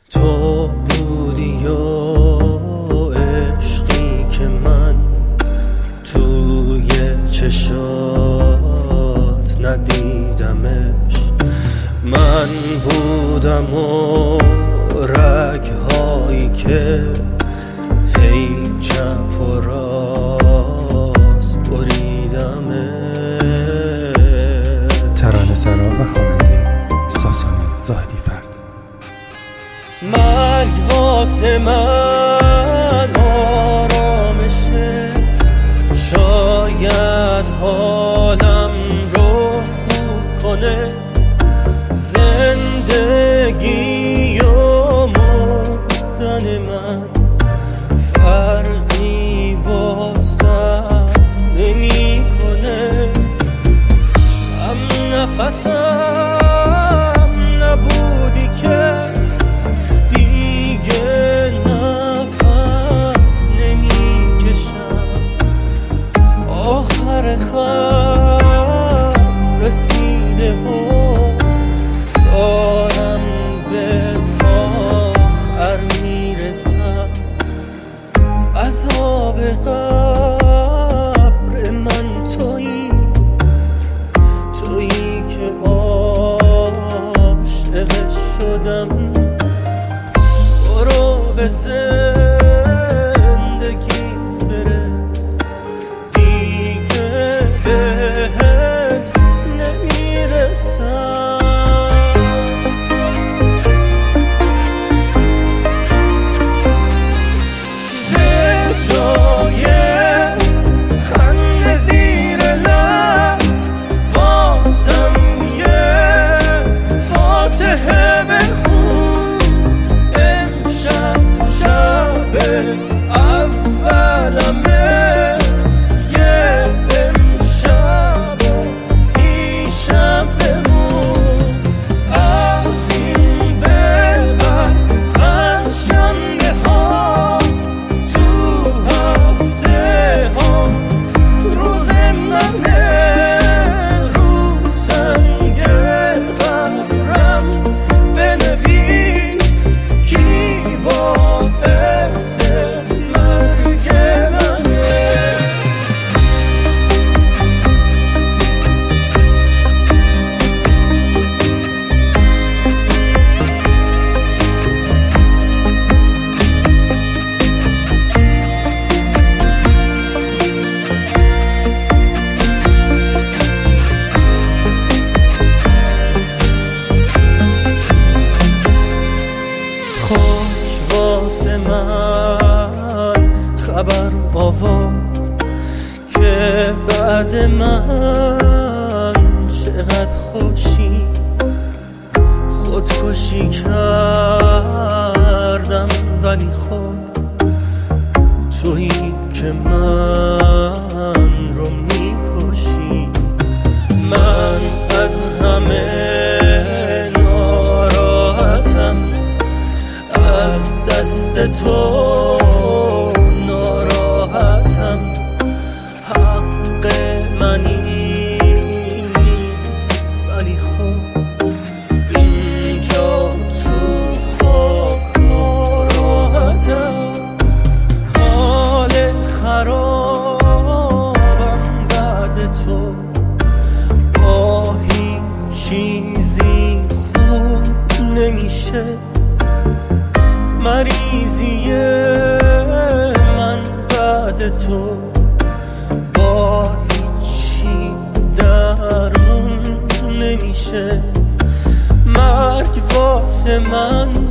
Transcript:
تو بودی و عشقی که من توی چشات ندیدمش. من بودم و رگهایی که هی چپ و راست بریدمش. ترانه سرا و خواننده ساسانی زاهدی فرد. مرگ واسه من آرامشه، شاید حالم رو خوب کنه. زندگی و مردن من فرقی واسط نمی کنه. هم نفسم نبودی که دیگه نفس نمی کشم. آخر خط رسیده و دارم به آخر میرسم. عذاب قبر من تویی که عاشقش شدم. برو به زندگیت برس، دیگه بهت نمیرسم. واسه من خبر آورد که بعد من چقدر خوشی. خودکشی کردم ولی خب تویی که من رو میکشی. من از همه ناراحتم، از دست تو ناراحتم. حق من این نیست ولی خب اینجا تو خاک راحتم. حال خرابم بعد تو، با هیچ چیزی خوب نمیشه. مریضی من بعد تو با هیچی درمون نمیشه. مرگ واسه من